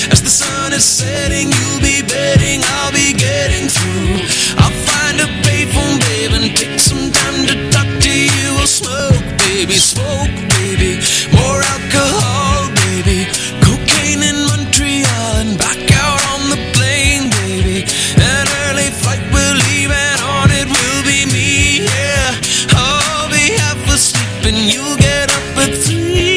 As the sun is setting, you'll be betting I'll be getting through. I'll find a payphone, babe, and take some time to talk to you. We'll smoke, baby, more alcohol, baby. Cocaine in Montreal and back out on the plane, baby. An early flight we'll leave and on it will be me, yeah. I'll be half asleep and you'll get up at 3.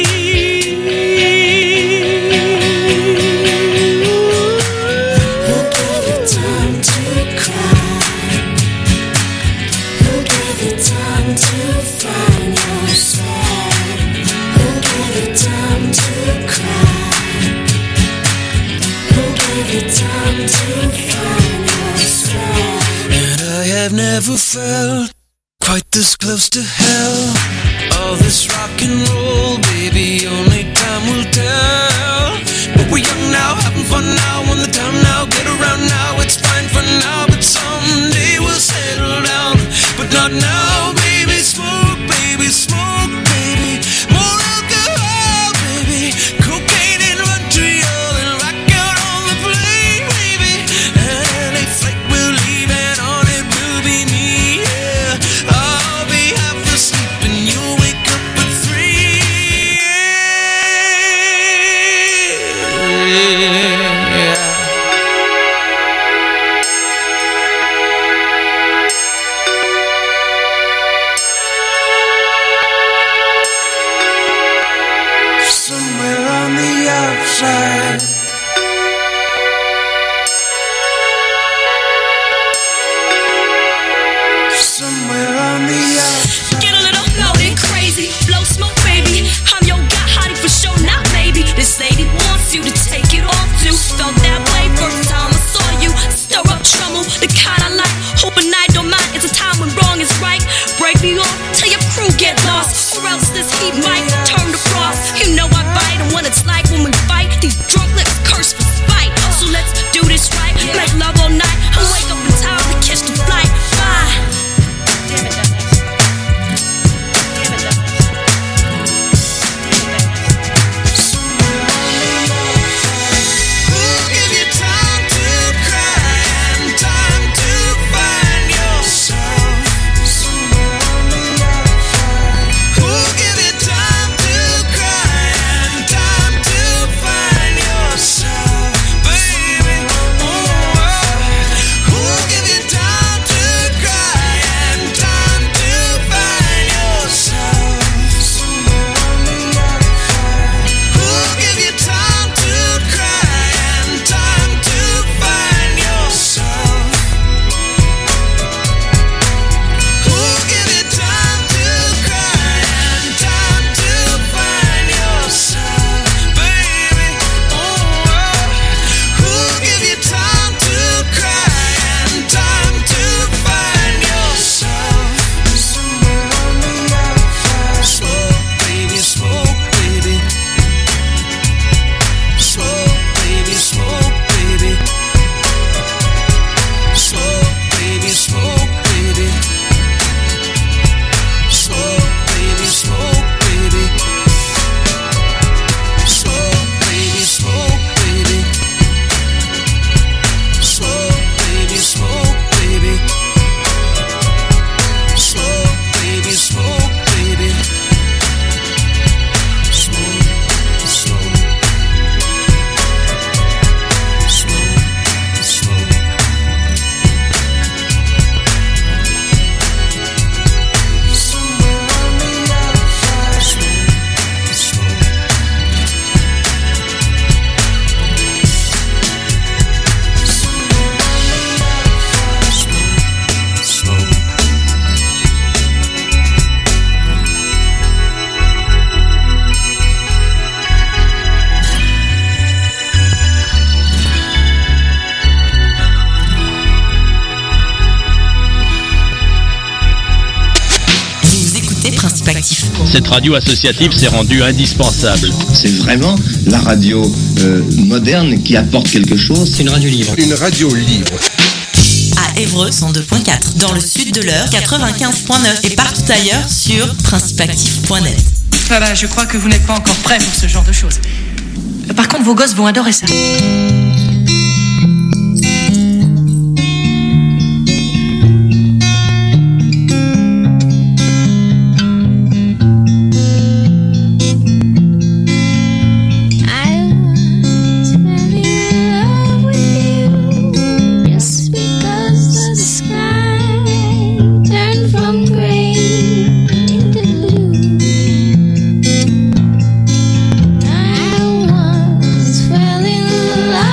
Who'll give you time to cry? Who'll give you time to find yourself? Who'll give you time to cry? Who'll give you time to find yourself? And I have never felt quite this close to hell. All this rock and roll, baby, only time will tell. But we're young now, having fun now, on the town now, get around now, it's fine for now, but someday we'll settle down. But not now, baby, smoke, baby, more alcohol, baby, cocaine in Montreal and rock out on the plane, baby. And a flight we'll leave and on it will be me, yeah. I'll be half asleep and you'll wake up at 3. Yeah. Somewhere on the outside, somewhere on the outside. Get a little loaded, crazy, blow smoke, baby. I'm your guy, hottie for sure, not maybe. This lady wants you to take it off too. Felt that way first time I saw you. Stir up trouble, the kind I like. Hope a night don't mind. It's a time when wrong is right. Break me off till your crew get lost, or else this heat might turn to frost. You know I bite, and what it's like when we fight. These drunk lips curse for spite. So let's do this right, make love all night, and wake up in time to catch the flight. Bye. Damn it, that's nice. Damn it, that's nice. Who'll give you time to cry and time to find yourself? Somewhere on the outside. Who'll give you time to cry and time to find yourself, baby? Who'll give you time to cry and time to find yourself? Somewhere on the outside. Who'll give you time to cry and time to find yourself? Who'll give you time to cry and time to find yourself, baby? Who'll give you time to cry and time to find yourself? Somewhere on the outside. Smoke, baby, smoke, baby. Smoke, baby, smoke, baby. Smoke, baby, smoke, baby. Smoke, baby, smoke, baby. Smoke, baby, smoke, baby. Smoke, baby, smoke, baby. Smoke, baby, smoke, baby. Smoke, smoke. Smoke, smoke. Somewhere on the outside. Smoke, smoke. Somewhere on the outside. Smoke, smoke. Vous écoutez Principe Actif. Cette radio associative s'est rendue indispensable. C'est vraiment la radio moderne qui apporte quelque chose. C'est une radio libre. Une radio libre. À Évreux, 102.4. Dans le sud de l'Eure, 95.9. Et partout ailleurs sur principeactif.net. Voilà, je crois que vous n'êtes pas encore prêt pour ce genre de choses. Par contre, vos gosses vont adorer ça. Fell in love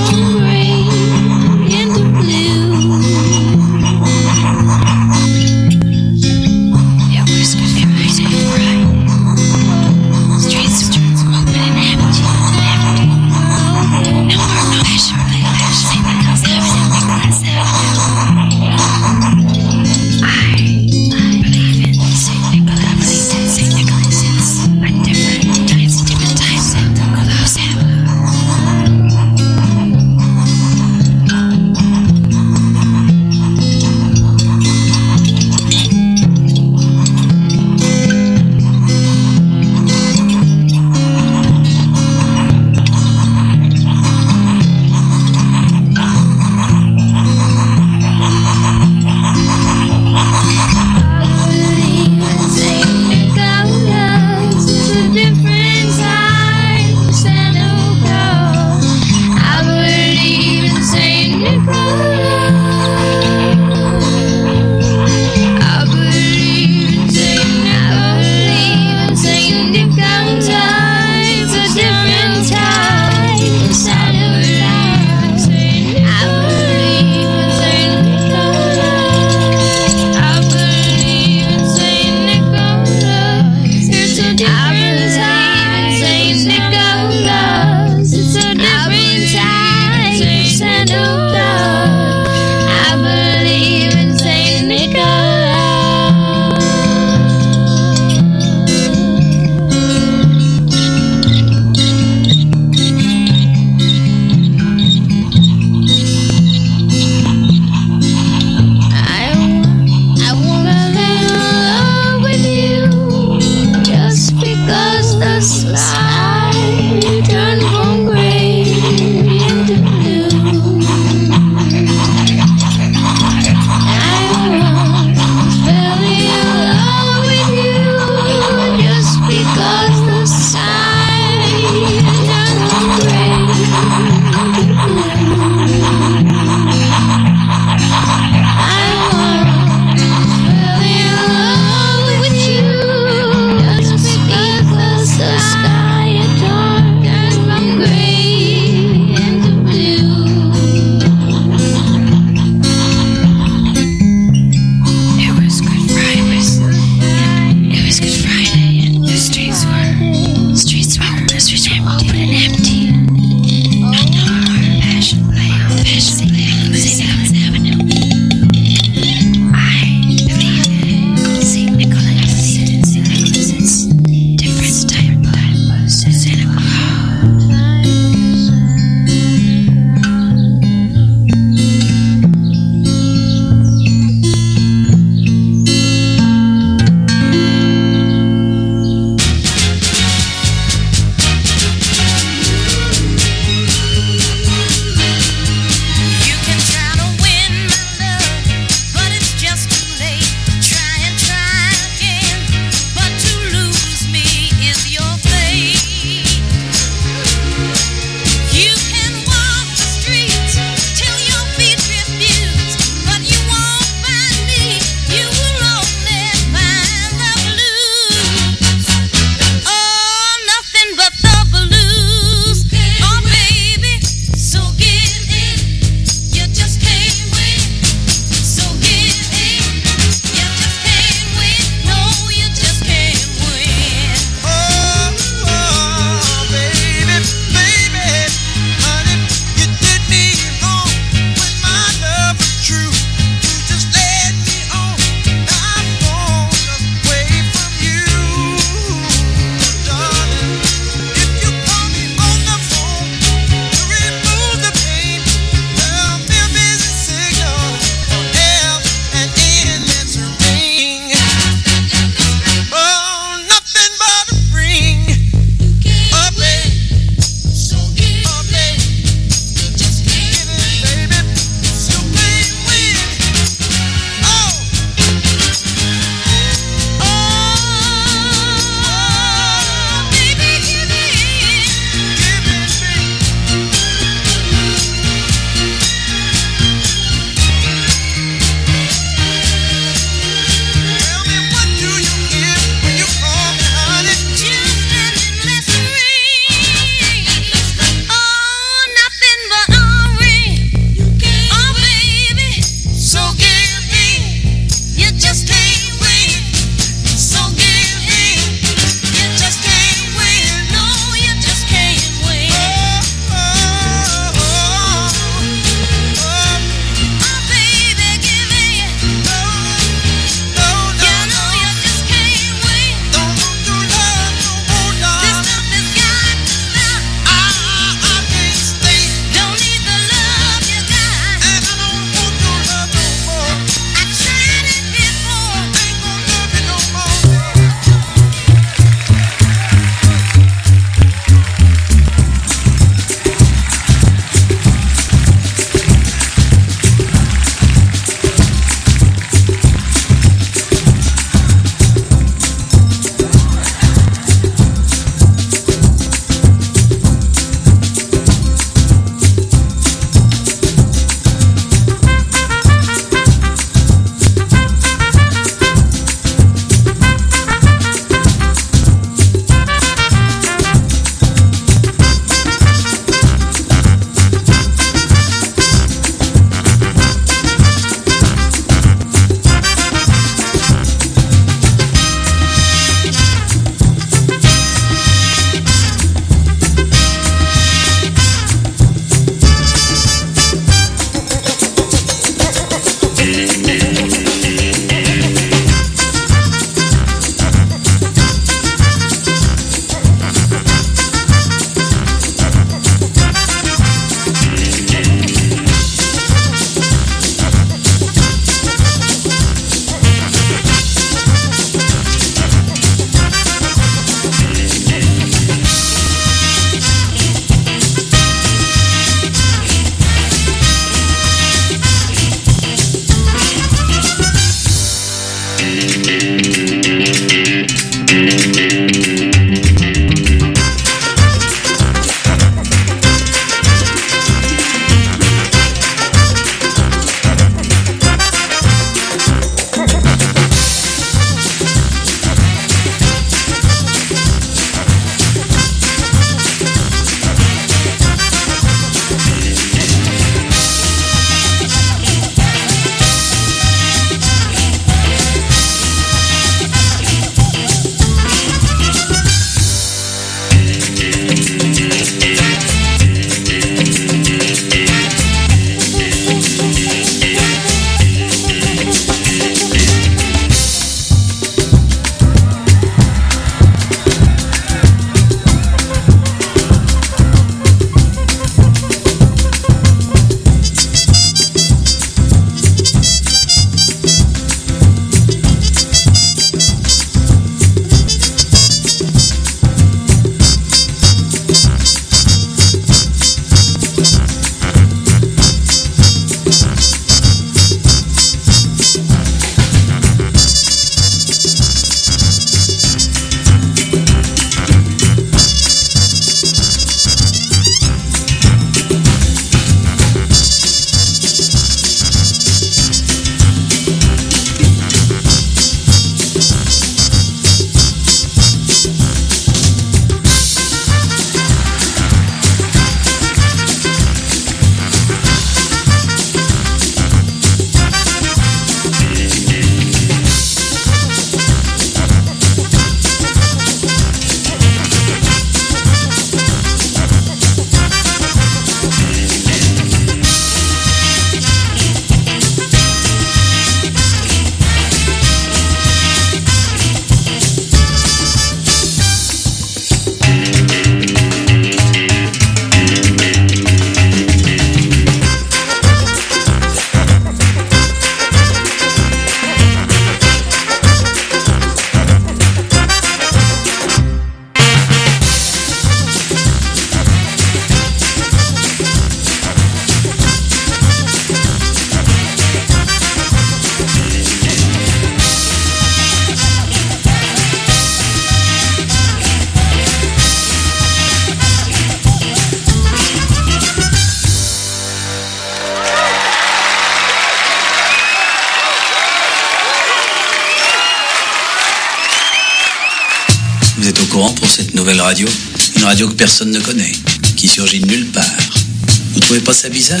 Vous êtes au courant pour cette nouvelle radio? Une radio que personne ne connaît, qui surgit de nulle part. Vous trouvez pas ça bizarre?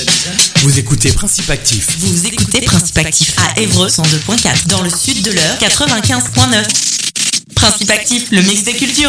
Vous écoutez Principe Actif. Vous écoutez Principe Actif à Évreux 102.4, dans le sud de l'Eure 95.9. Principe Actif, le mix des cultures.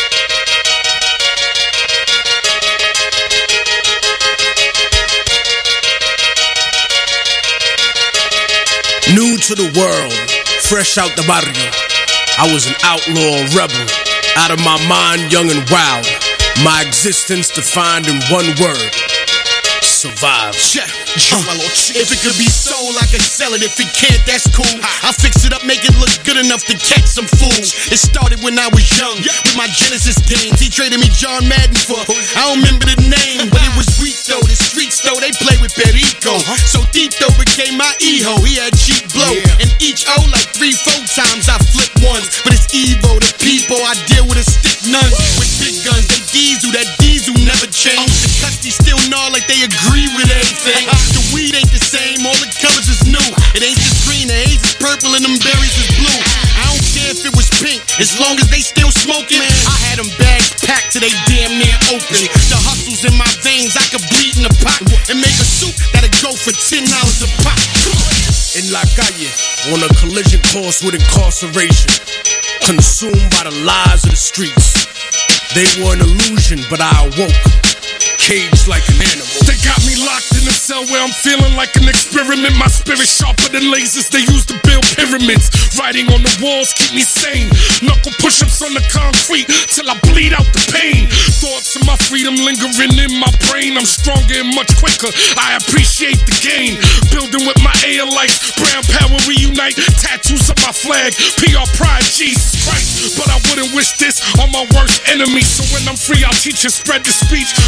New to the world, fresh out the barrio. I was an outlaw rebel, out of my mind, young and wild. My existence defined in one word: survive. If it could be sold, I could sell it. If it can't, that's cool. I'll fix it up, make it look good enough to catch some fools. It started when I was young, with my Genesis teams. He traded me John Madden for, I don't remember the name, but it was weak though. The streets though, they play with Perico. So Tito became my Eho. He had cheap blow, and each O like 3-4 times I flip ones. But it's Evo, the people I deal with a stick nuns. With big guns, they diesel, that diesel never change. The custy still gnaw like they agree with everything. The weed ain't the same, all the colors is new. It ain't just green, the haze is purple and them berries is blue. I don't care if it was pink, as long as they still smoking. I had them bags packed till they damn near open. The hustle's in my veins, I could bleed in a pot and make a soup that'd go for $10 a pop. In La Calle, on a collision course with incarceration, consumed by the lies of the streets. They were an illusion, but I awoke, caged like an animal. They got me locked in a cell where I'm feeling like an experiment. My spirit sharper than lasers they used to build pyramids. Writing on the walls keep me sane. Knuckle push-ups on the concrete till I bleed out the pain. Thoughts of my freedom lingering in my brain. I'm stronger and much quicker, I appreciate the gain. Building with my lights, brown power reunite. Tattoos of my flag, PR pride, Jesus Christ. But I wouldn't wish this on my worst enemy. So when I'm free, I'll teach and spread the speech of how they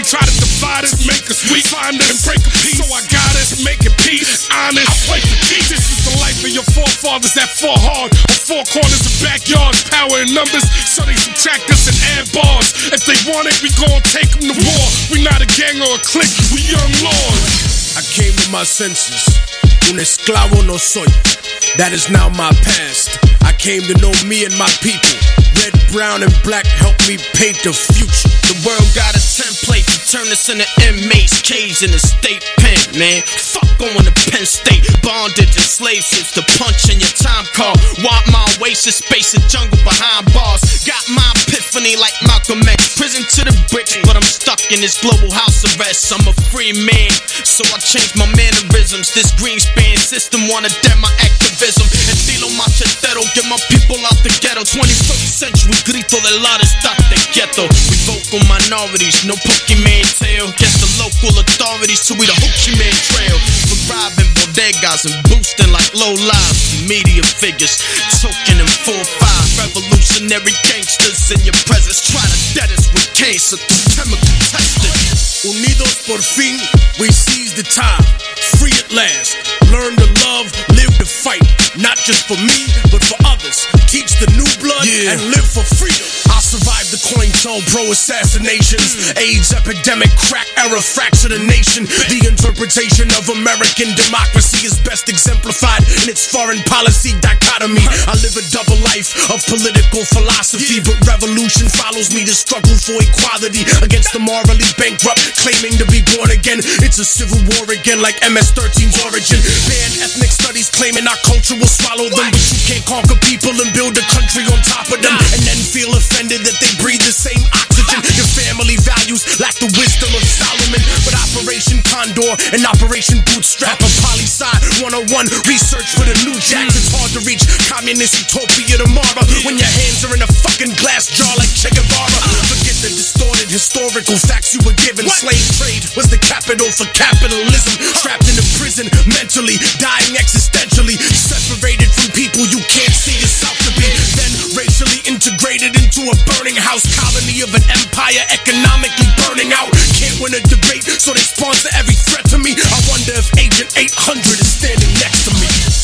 try to divide us, make us weak, find us and break a piece. So I got us, make it peace, honest. I play for keys. This is the life of your forefathers that fought hard on four corners of backyards, power in numbers, so they subtract us and add bars. If they want it, we gon' take them to war. We not a gang or a clique, we young lords. I came to my senses. Un esclavo no soy. That is now my past. I came to know me and my people. Red, brown, and black help me paint the future. The world got a template to turn us into inmates, caged in a state pen, man. Fuck going to Penn State, bonded to slave ships, to punch in your time card. Want my oasis, space a jungle behind bars. Got my epiphany like Malcolm X. Prison to the bricks, but I'm stuck in this global house arrest. I'm a free man, so I changed my mannerisms. This Greenspan system wanna dead my activism. Estilo machetero, get my people out the ghetto. 21st century, grito del lado está the ghetto. We vocal minorities, no Pokemon tail. Guess the local authorities till we the Hoochie Man trail. We're robbing bodegas and boosting like low lives. Media figures, token in 4-5. Revolutionary gangsters in your presence. Try to dead us with cancer through chemical testing. Unidos por fin, we seize the time. Free at last. Learn to love, live to fight. Not just for me, but for others. Teach the new blood and live for freedom. I survived the COINTELPRO assassinations, AIDS epidemic, crack era fractured the nation. The interpretation of American democracy is best exemplified in its foreign policy dichotomy. I live a double life of political philosophy, but revolution follows me to struggle for equality against the morally bankrupt, claiming to be born again. It's a civil war again, like MS-13's origin. Banned ethnic studies claiming our culture will swallow them, but you can't conquer people and build a country on top of them, and then feel offended that they breathe the same oxygen. Your family values lack the wisdom of Solomon, but Operation Condor and Operation Bootstrap are poli-sci 101 research for the new jacks. It's hard to reach communist utopia tomorrow when your hands are in a fucking glass jar like Che Guevara. Forget the distorted historical facts you were given. Slave trade was the capital for capitalism. Trapped in a prison, mentally dying existentially, separated from people you can't see yourself to be, then racially integrated into a burning house colony of an empire economically burning out. Can't win a debate, so they sponsor every threat to me. I wonder if Agent 800 is standing next to me.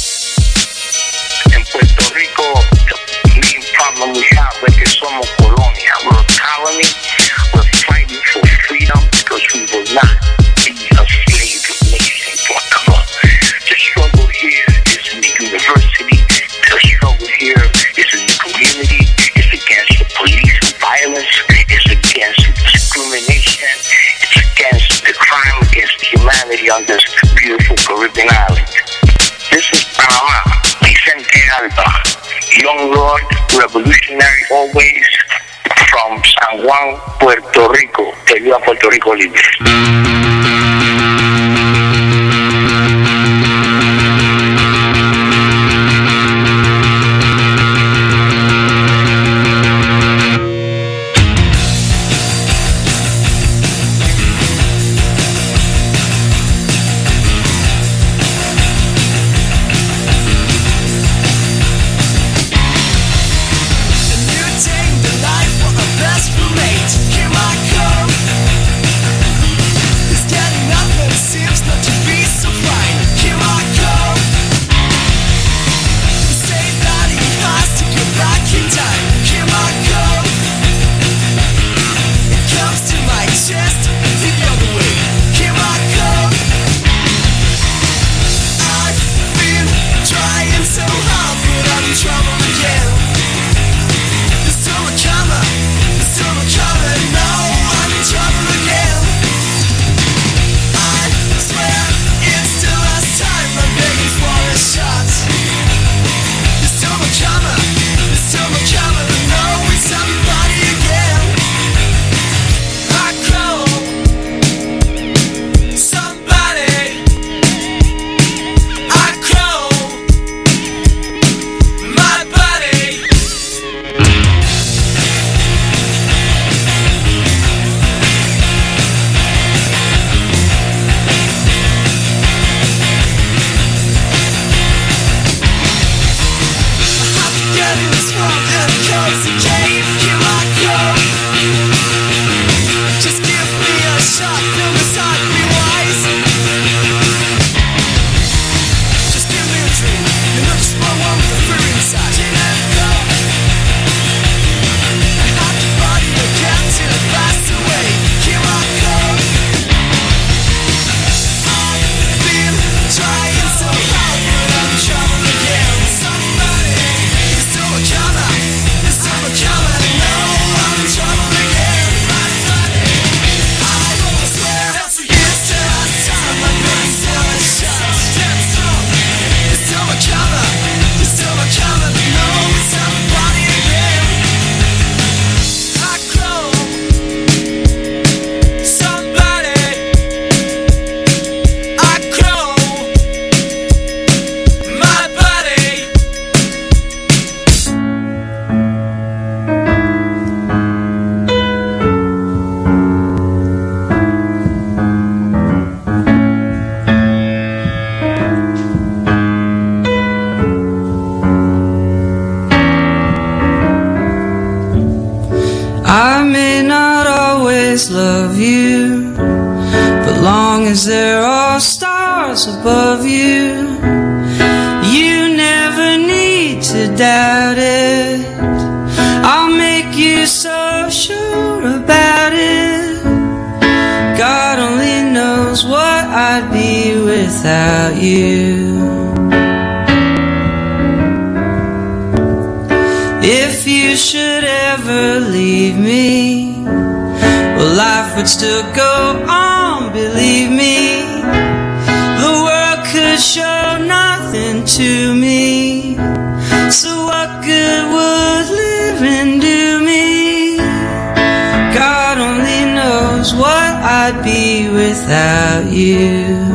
En Puerto Rico, the main problem we have is que somos colonia. We're a colony. We're fighting for freedom because we will not be a slave nation forever. The struggle here is in the university. The struggle here is in the community. It's against the police and violence. It's against discrimination. It's against the crime against humanity on this beautiful Caribbean island. This is Panama. Vicente Alba, young lord, revolutionary always, from San Juan, Puerto Rico. Que viva Puerto Rico libre. It's getting up. always love you, but long as there are stars above you, you never need to doubt it. I'll make you so sure about it. God only knows what I'd be without you. If you should ever leave me, well, life would still go on, believe me. The world could show nothing to me, so what good would living do me? God only knows what I'd be without you.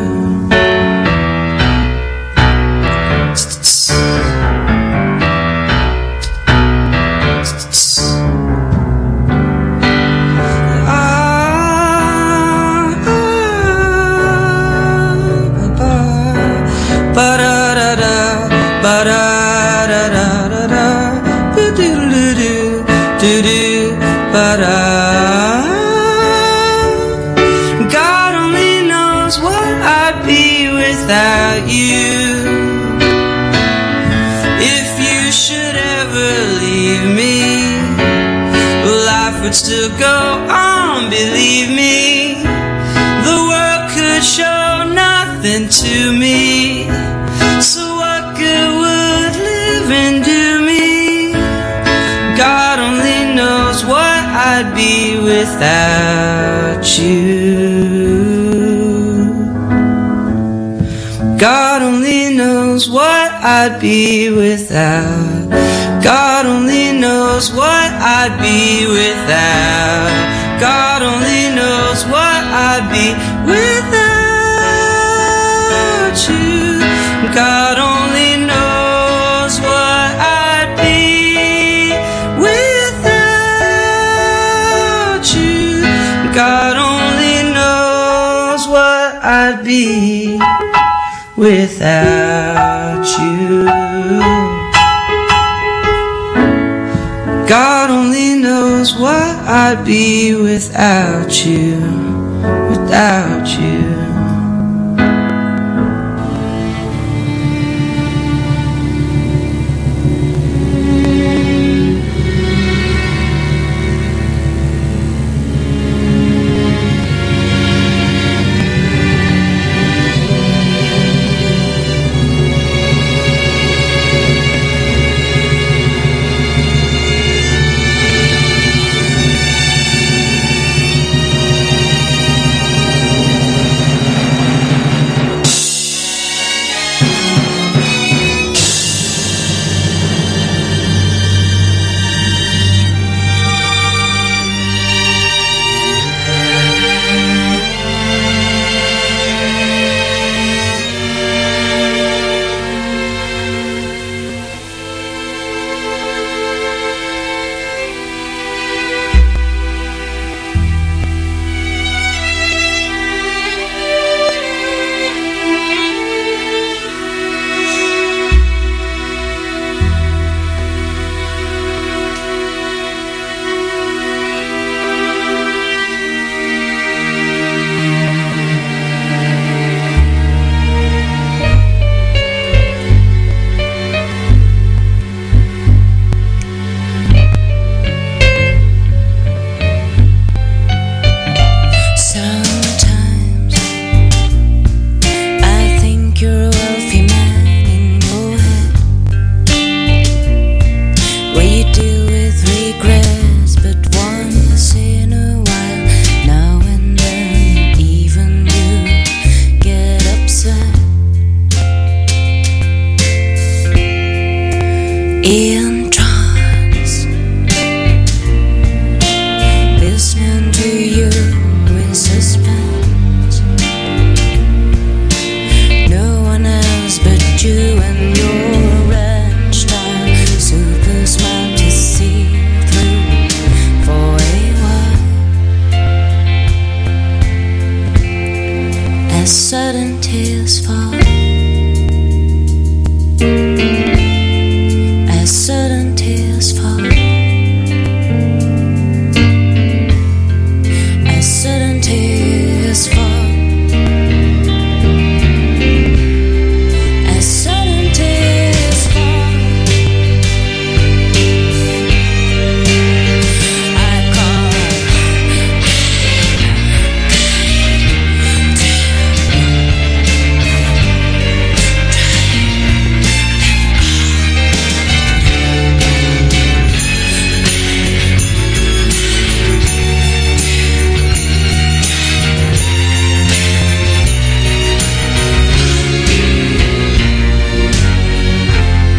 God only knows what I'd be without you. If you should ever leave me, life would still go on, believe me. The world could show nothing to me, so what good would living do me? God only knows what I'd be without you. God only knows what I'd be without. God only knows what I'd be without. God only knows what I'd be without you. God only knows what I'd be without you. God only knows what I'd be without you. God only knows what I'd be without you, without you.